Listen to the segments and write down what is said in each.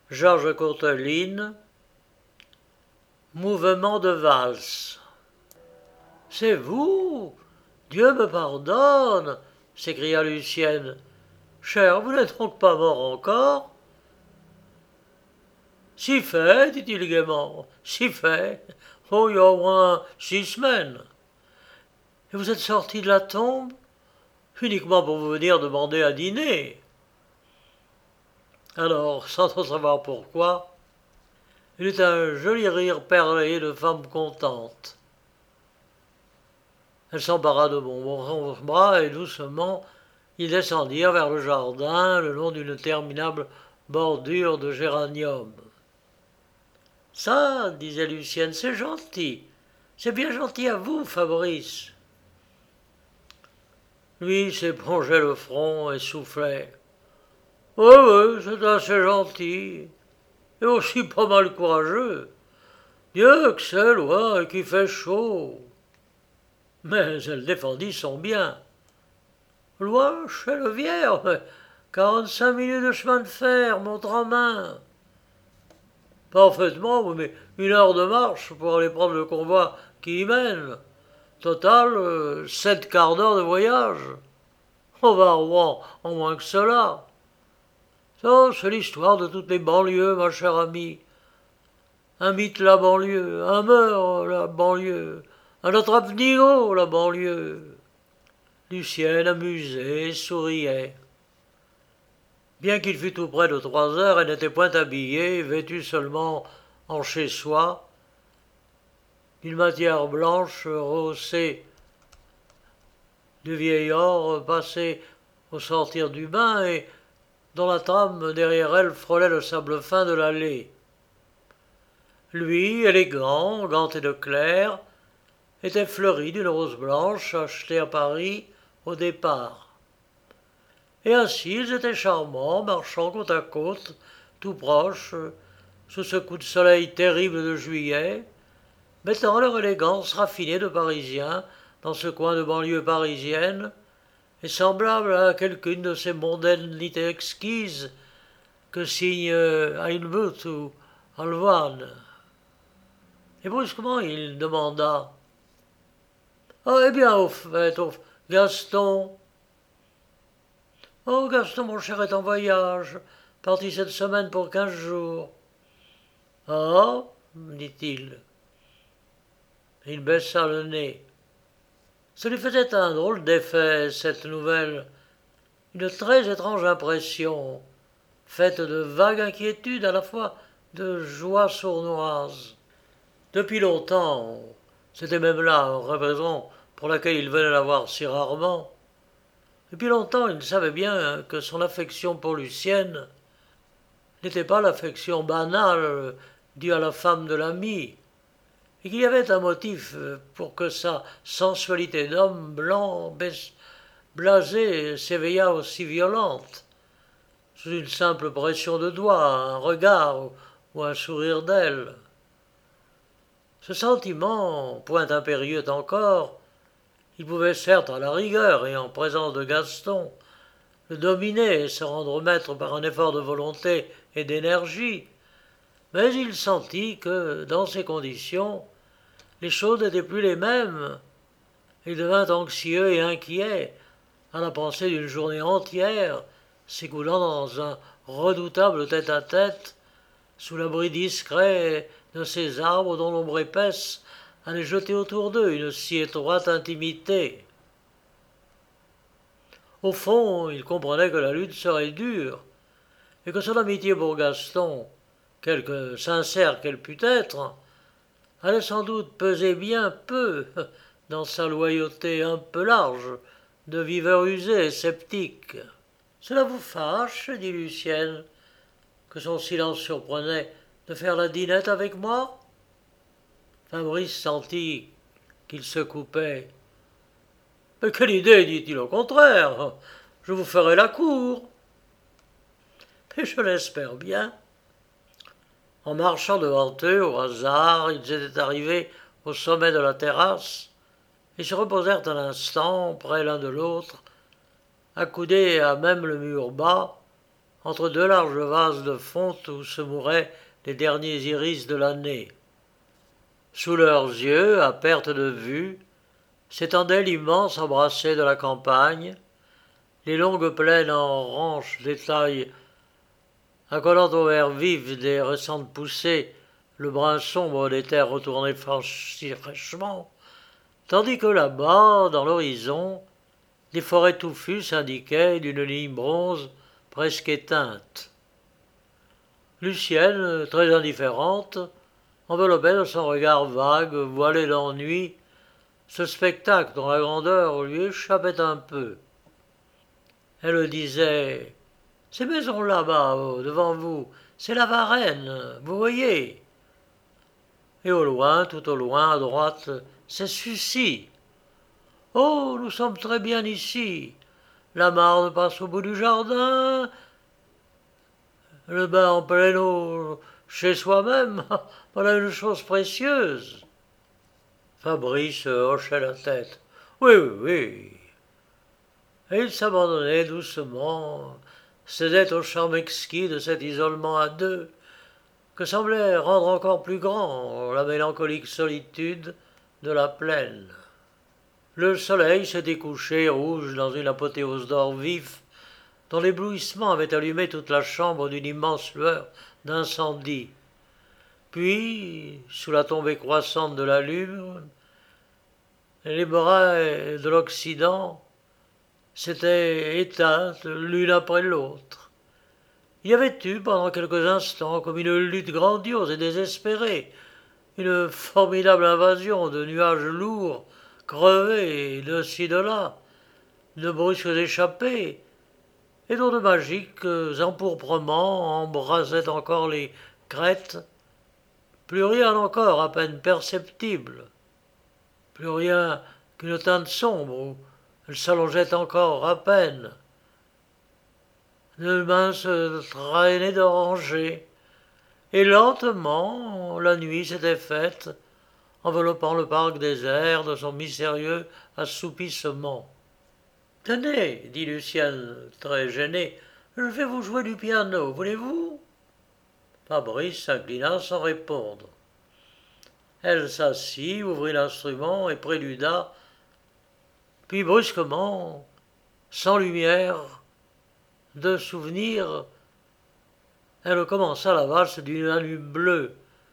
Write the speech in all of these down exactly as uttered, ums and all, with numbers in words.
Georges Courteline, mouvement de valse. C'est vous? Dieu me pardonne, s'écria Lucienne. Cher, vous n'êtes donc pas mort encore? Si fait, dit-il gaiement, si fait. Oh, il y a au moins six semaines. Et vous êtes sorti de la tombe? Uniquement pour vous venir demander à dîner. Alors, sans en savoir pourquoi, il eut un joli rire perlé de femme contente. Elle s'empara de mon bras et doucement ils descendirent vers le jardin le long d'une interminable bordure de géraniums. Ça, disait Lucienne, c'est gentil. C'est bien gentil à vous, Fabrice. Lui s'épongeait le front et soufflait. Oui, oui, c'est assez gentil. Et aussi pas mal courageux. Dieu que c'est loin et qu'il fait chaud. Mais elle défendit son bien. Loin, chez le Vierre, mais quarante-cinq minutes de chemin de fer, montre en main. Parfaitement, mais une heure de marche pour aller prendre le convoi qui y mène. Total, euh, sept quarts d'heure de voyage. On va à Rouen en moins que cela. Ça, c'est l'histoire de toutes les banlieues, ma chère amie. Un mythe la banlieue, un meurt la banlieue, un attrape-nigo la banlieue. Lucienne, amusée, souriait. Bien qu'il fût tout près de trois heures, elle n'était point habillée, vêtue seulement en chez-soi, d'une matière blanche rehaussée du vieil or passé au sortir du bain et dont la trame derrière elle frôlait le sable fin de l'allée. Lui, élégant, ganté de clair, était fleuri d'une rose blanche achetée à Paris au départ. Et ainsi ils étaient charmants, marchant côte à côte, tout proches, sous ce coup de soleil terrible de juillet, mettant leur élégance raffinée de Parisiens dans ce coin de banlieue parisienne, et semblable à quelqu'une de ces mondanités exquises que signent Heinbut ou Alvan. Et brusquement il demanda « Ah, eh bien, au fait, au Gaston !»« Oh, Gaston, mon cher, est en voyage, parti cette semaine pour quinze jours. »« Ah ?» dit-il. Il baissa le nez. Ça lui faisait un drôle d'effet, cette nouvelle, une très étrange impression, faite de vague inquiétude, à la fois de joie sournoise. Depuis longtemps, c'était même là une raison pour laquelle il venait la voir si rarement. Depuis longtemps, il savait bien que son affection pour Lucienne n'était pas l'affection banale due à la femme de l'ami, et qu'il y avait un motif pour que sa sensualité d'homme blanc, blasé, s'éveillât aussi violente, sous une simple pression de doigts, un regard ou un sourire d'elle. Ce sentiment, point impérieux encore, il pouvait certes à la rigueur, et en présence de Gaston, le dominer et se rendre maître par un effort de volonté et d'énergie, mais il sentit que, dans ces conditions, les choses n'étaient plus les mêmes. Il devint anxieux et inquiet à la pensée d'une journée entière s'écoulant dans un redoutable tête-à-tête, sous l'abri discret de ces arbres dont l'ombre épaisse allait jeter autour d'eux une si étroite intimité. Au fond, il comprenait que la lutte serait dure, et que son amitié pour Gaston, quelque sincère qu'elle pût être, allait sans doute peser bien peu dans sa loyauté un peu large de viveur usé et sceptique. « Cela vous fâche, dit Lucienne, que son silence surprenait, de faire la dînette avec moi ?» Fabrice sentit qu'il se coupait. « Mais quelle idée, dit-il, au contraire, je vous ferai la cour. »« Mais je l'espère bien. » En marchant devant eux, au hasard, ils étaient arrivés au sommet de la terrasse et se reposèrent un instant près l'un de l'autre, accoudés à même le mur bas, entre deux larges vases de fonte où se mouraient les derniers iris de l'année. Sous leurs yeux, à perte de vue, s'étendait l'immense embrassée de la campagne, les longues plaines en ranches d'étail accolant au vert vif des récentes poussées le brun sombre des terres retournées fraîchement, tandis que là-bas, dans l'horizon, des forêts touffues s'indiquaient d'une ligne bronze presque éteinte. Lucienne, très indifférente, enveloppait de son regard vague, voilé d'ennui, ce spectacle dont la grandeur lui échappait un peu. Elle disait « Ces maisons là-bas, devant vous, c'est la Varenne, vous voyez ?» Et au loin, tout au loin, à droite, c'est Sucy. « Oh, nous sommes très bien ici. La Marne passe au bout du jardin. Le bain en pleine eau, chez soi-même, voilà une chose précieuse. » Fabrice hochait la tête. « Oui, oui, oui. » Et il s'abandonnait doucement, cédait au charme exquis de cet isolement à deux, que semblait rendre encore plus grand la mélancolique solitude de la plaine. Le soleil s'était couché rouge dans une apothéose d'or vif, dont l'éblouissement avait allumé toute la chambre d'une immense lueur d'incendie. Puis, sous la tombée croissante de la lune, les bras de l'Occident s'étaient éteintes l'une après l'autre. Il y avait eu, pendant quelques instants, comme une lutte grandiose et désespérée, une formidable invasion de nuages lourds, crevés de ci de là, de brusques échappées, et dont de magiques empourprements embrasaient encore les crêtes, plus rien encore à peine perceptible, plus rien qu'une teinte sombre où elle s'allongeait encore à peine, de minces traînées d'orangers, et lentement la nuit s'était faite, enveloppant le parc désert de son mystérieux assoupissement. « Tenez, dit Lucienne, très gênée, je vais vous jouer du piano, voulez-vous » Fabrice s'inclina sans répondre. Elle s'assit, ouvrit l'instrument et préluda, puis brusquement, sans lumière, de souvenir, elle commença la valse d'une nuit bleue.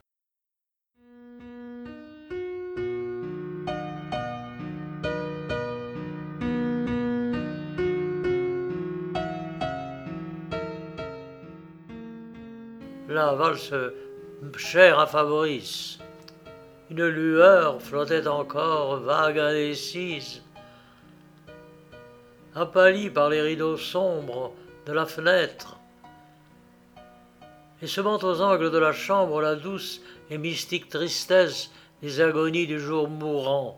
La valse chère à Fabrice. Une lueur flottait encore, vague, indécise, impâlie par les rideaux sombres de la fenêtre, et semant aux angles de la chambre la douce et mystique tristesse des agonies du jour mourant.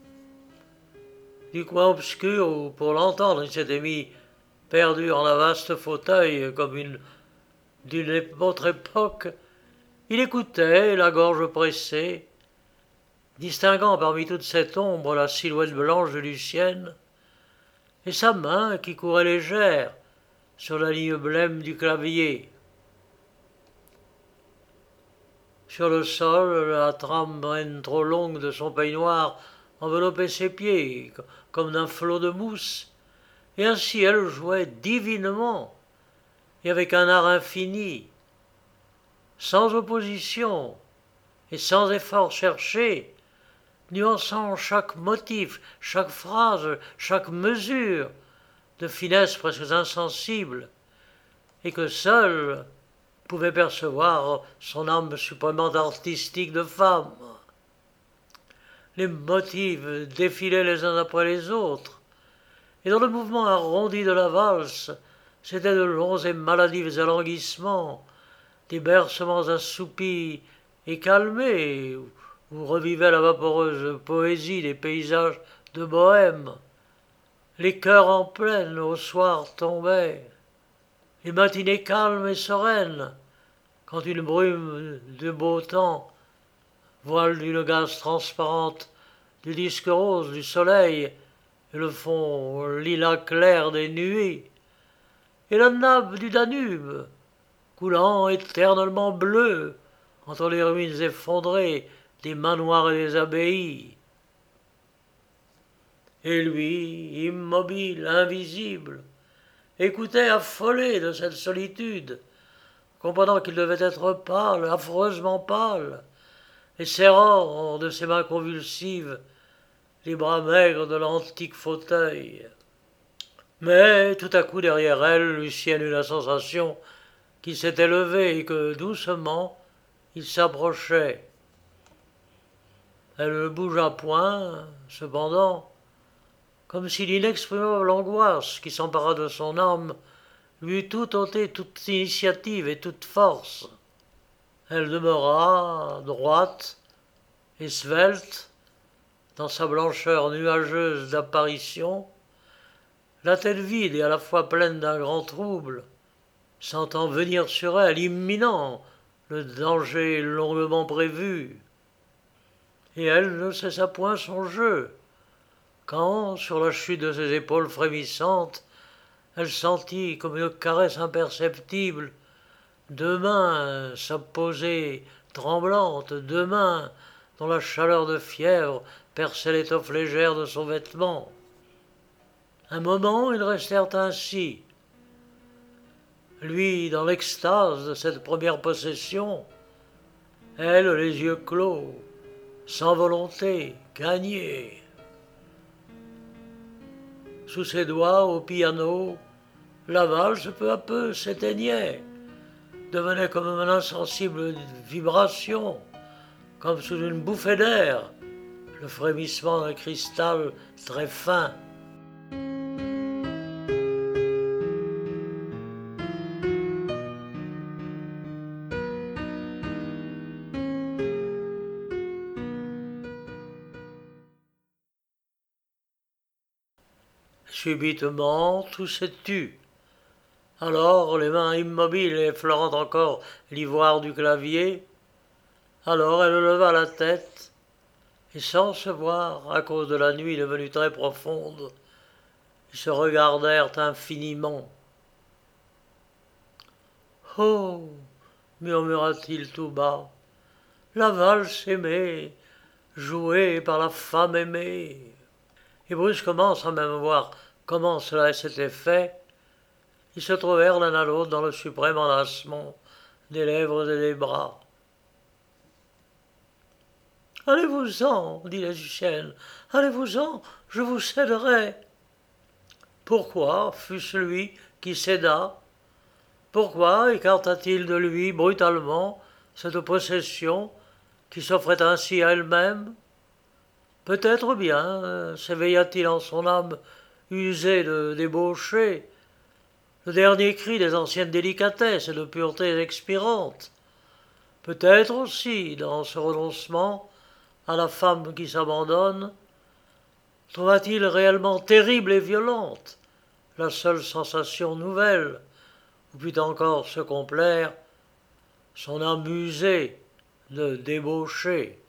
Du coin obscur où, pour l'entendre, il s'était mis perdu en un vaste fauteuil comme une d'une autre époque, il écoutait, la gorge pressée, distinguant parmi toute cette ombre la silhouette blanche de Lucienne, et sa main qui courait légère sur la ligne blême du clavier. Sur le sol, la trame trop longue de son peignoir enveloppait ses pieds comme d'un flot de mousse, et ainsi elle jouait divinement et avec un art infini, sans opposition et sans effort cherché, nuançant chaque motif, chaque phrase, chaque mesure de finesse presque insensible, et que seule pouvait percevoir son âme suprêmement artistique de femme. Les motifs défilaient les uns après les autres, et dans le mouvement arrondi de la valse, c'étaient de longs et maladifs alanguissements, des bercements assoupis et calmés, où revivait la vaporeuse poésie des paysages de Bohême. Les cœurs en pleine au soir tombaient, les matinées calmes et sereines, quand une brume de beau temps, voile d'une gaze transparente du disque rose du soleil et le fond lilas clair des nuées, et la nappe du Danube, coulant éternellement bleu entre les ruines effondrées des manoirs et des abbayes. Et lui, immobile, invisible, écoutait affolé de cette solitude, comprenant qu'il devait être pâle, affreusement pâle, et serrant de ses mains convulsives les bras maigres de l'antique fauteuil. Mais tout à coup derrière elle, Lucienne eut la sensation qu'il s'était levé et que, doucement, il s'approchait. Elle ne bougea point, cependant, comme si l'inexprimable angoisse qui s'empara de son âme lui eût tout ôté toute initiative et toute force. Elle demeura droite et svelte, dans sa blancheur nuageuse d'apparition, la tête vide et à la fois pleine d'un grand trouble, sentant venir sur elle, imminent, le danger longuement prévu. Et elle ne cessa point son jeu, quand, sur la chute de ses épaules frémissantes, elle sentit, comme une caresse imperceptible, deux mains s'apposer tremblantes, deux mains dont la chaleur de fièvre perçait l'étoffe légère de son vêtement. Un moment, ils restèrent ainsi, lui dans l'extase de cette première possession, elle les yeux clos, sans volonté, gagnée. Sous ses doigts, au piano, la valse peu à peu s'éteignait, devenait comme une insensible vibration, comme sous une bouffée d'air, le frémissement d'un cristal très fin. Subitement, tout s'est tu. Alors, les mains immobiles et effleurant encore l'ivoire du clavier, alors elle leva la tête, et sans se voir, à cause de la nuit devenue très profonde, ils se regardèrent infiniment. « Oh » murmura-t-il tout bas, « la valse aimée, jouée par la femme aimée !» Et brusquement, sans même voir comment cela s'était fait, ils se trouvèrent l'un à l'autre dans le suprême enlacement des lèvres et des bras. « Allez-vous-en, dit Lucienne, allez-vous-en, je vous céderai. » Pourquoi fut-ce lui qui céda? Pourquoi écarta-t-il de lui brutalement cette possession qui s'offrait ainsi à elle-même? Peut-être bien s'éveilla-t-il en son âme usée de débaucher, le dernier cri des anciennes délicatesses et de puretés expirantes. Peut-être aussi, dans ce renoncement à la femme qui s'abandonne, trouva-t-il réellement terrible et violente la seule sensation nouvelle où put encore se complaire son âme usée de débaucher.